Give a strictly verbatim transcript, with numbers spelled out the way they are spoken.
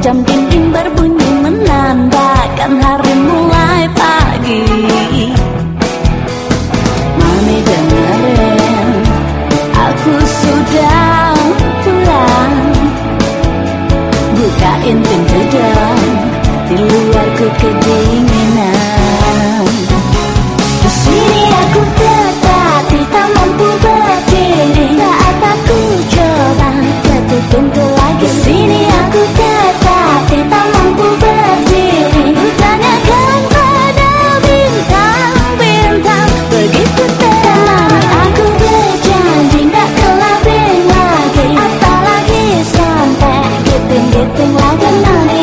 Jam dinding berbunyi menandakan hari mulai pagi. Mami dengerin, aku sudah pulang. Bukain pintu dong, di luar ku kedinginan. Di sini aku tetapi tak mampu berdiri. Saat aku coba ketuk pintu lagi. Di sini aku tetapi tak mampu berdiri. Ku tanyakan pada bintang-bintang, begitu terang. Aku berjanji tak kelabing lagi, apalagi sampai giting-giting lagi nanti.